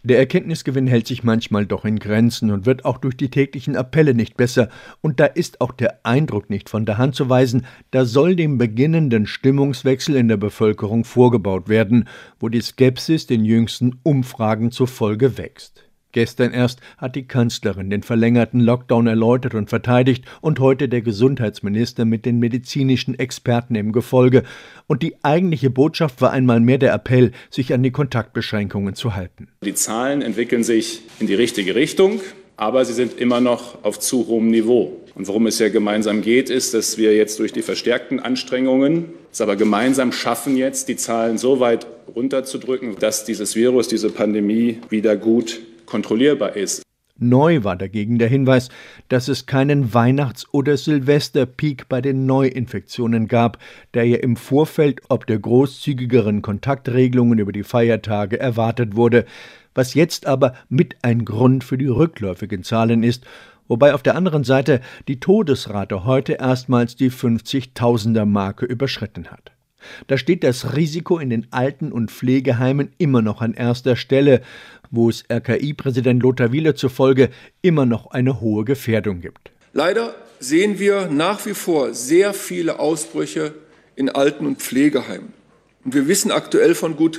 Der Erkenntnisgewinn hält sich manchmal doch in Grenzen und wird auch durch die täglichen Appelle nicht besser. Und da ist auch der Eindruck nicht von der Hand zu weisen, da soll dem beginnenden Stimmungswechsel in der Bevölkerung vorgebaut werden, wo die Skepsis den jüngsten Umfragen zufolge wächst. Gestern erst hat die Kanzlerin den verlängerten Lockdown erläutert und verteidigt und heute der Gesundheitsminister mit den medizinischen Experten im Gefolge. Und die eigentliche Botschaft war einmal mehr der Appell, sich an die Kontaktbeschränkungen zu halten. Die Zahlen entwickeln sich in die richtige Richtung, aber sie sind immer noch auf zu hohem Niveau. Und worum es ja gemeinsam geht, ist, dass wir jetzt durch die verstärkten Anstrengungen es aber gemeinsam schaffen, jetzt die Zahlen so weit runterzudrücken, dass dieses Virus, diese Pandemie wieder gut kontrollierbar ist. Neu war dagegen der Hinweis, dass es keinen Weihnachts- oder Silvesterpeak bei den Neuinfektionen gab, der ja im Vorfeld ob der großzügigeren Kontaktregelungen über die Feiertage erwartet wurde, was jetzt aber mit ein Grund für die rückläufigen Zahlen ist, wobei auf der anderen Seite die Todesrate heute erstmals die 50.000er-Marke überschritten hat. Da steht das Risiko in den Alten- und Pflegeheimen immer noch an erster Stelle, wo es RKI-Präsident Lothar Wieler zufolge immer noch eine hohe Gefährdung gibt. Leider sehen wir nach wie vor sehr viele Ausbrüche in Alten- und Pflegeheimen. Und wir wissen aktuell von gut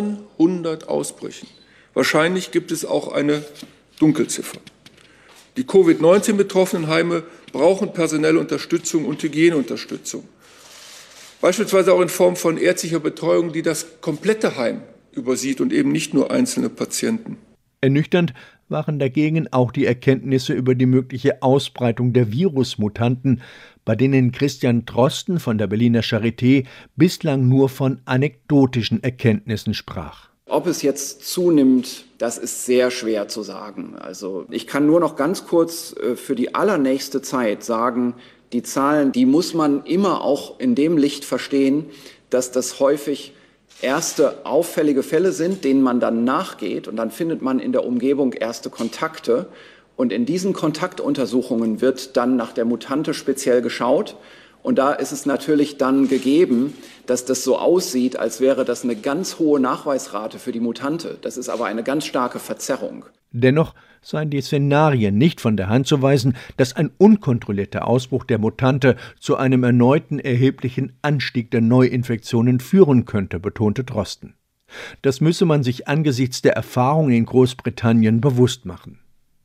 900 Ausbrüchen. Wahrscheinlich gibt es auch eine Dunkelziffer. Die Covid-19-betroffenen Heime brauchen personelle Unterstützung und Hygieneunterstützung. Beispielsweise auch in Form von ärztlicher Betreuung, die das komplette Heim übersieht und eben nicht nur einzelne Patienten. Ernüchternd waren dagegen auch die Erkenntnisse über die mögliche Ausbreitung der Virusmutanten, bei denen Christian Drosten von der Berliner Charité bislang nur von anekdotischen Erkenntnissen sprach. Ob es jetzt zunimmt, das ist sehr schwer zu sagen. Also ich kann nur noch ganz kurz für die allernächste Zeit sagen, die Zahlen, die muss man immer auch in dem Licht verstehen, dass das häufig erste auffällige Fälle sind, denen man dann nachgeht und dann findet man in der Umgebung erste Kontakte und in diesen Kontaktuntersuchungen wird dann nach der Mutante speziell geschaut und da ist es natürlich dann gegeben, dass das so aussieht, als wäre das eine ganz hohe Nachweisrate für die Mutante. Das ist aber eine ganz starke Verzerrung. Dennoch seien die Szenarien nicht von der Hand zu weisen, dass ein unkontrollierter Ausbruch der Mutante zu einem erneuten erheblichen Anstieg der Neuinfektionen führen könnte, betonte Drosten. Das müsse man sich angesichts der Erfahrungen in Großbritannien bewusst machen.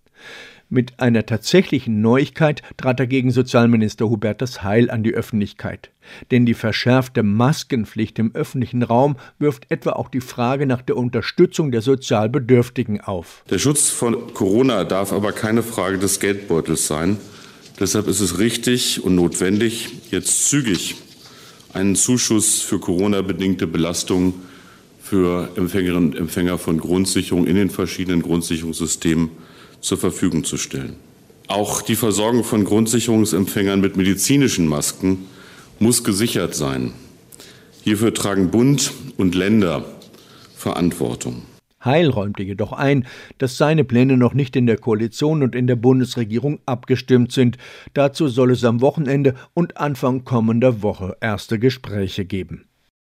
Mit einer tatsächlichen Neuigkeit trat dagegen Sozialminister Hubertus Heil an die Öffentlichkeit. Denn die verschärfte Maskenpflicht im öffentlichen Raum wirft etwa auch die Frage nach der Unterstützung der sozial Bedürftigen auf. Der Schutz von Corona darf aber keine Frage des Geldbeutels sein. Deshalb ist es richtig und notwendig, jetzt zügig einen Zuschuss für Corona-bedingte Belastungen für Empfängerinnen und Empfänger von Grundsicherung in den verschiedenen Grundsicherungssystemen zur Verfügung zu stellen. Auch die Versorgung von Grundsicherungsempfängern mit medizinischen Masken muss gesichert sein. Hierfür tragen Bund und Länder Verantwortung. Heil räumte jedoch ein, dass seine Pläne noch nicht in der Koalition und in der Bundesregierung abgestimmt sind. Dazu soll es am Wochenende und Anfang kommender Woche erste Gespräche geben.